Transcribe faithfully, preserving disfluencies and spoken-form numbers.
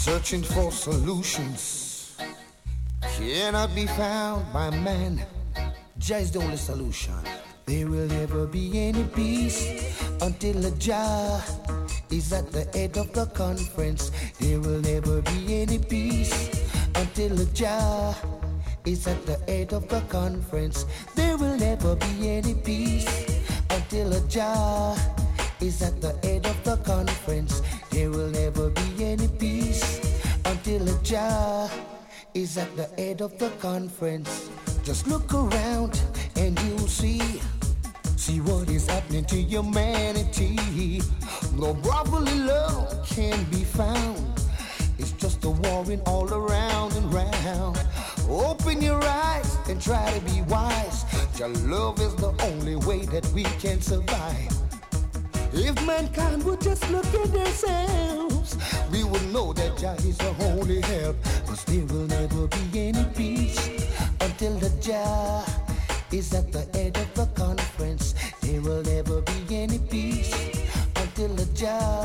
Searching for solutions cannot be found by man. Jah is the only solution. There will never be any peace until a Jah is at the head of the conference. There will never be any peace until a Jah is at the head of the conference. There will never be any peace until a Jah is at the head of the conference. There will never be any peace until a Jah is at the head of the conference. Just look around and you'll see, see what is happening to humanity. No brotherly love can be found. It's just a warring all around and round. Open your eyes and try to be wise. Your love is the only way that we can survive. If mankind would just look at themselves, we would know that Jah is the only help. Cause there will never be any peace until the Jah is at the head of the conference. There will never be any peace until the Jah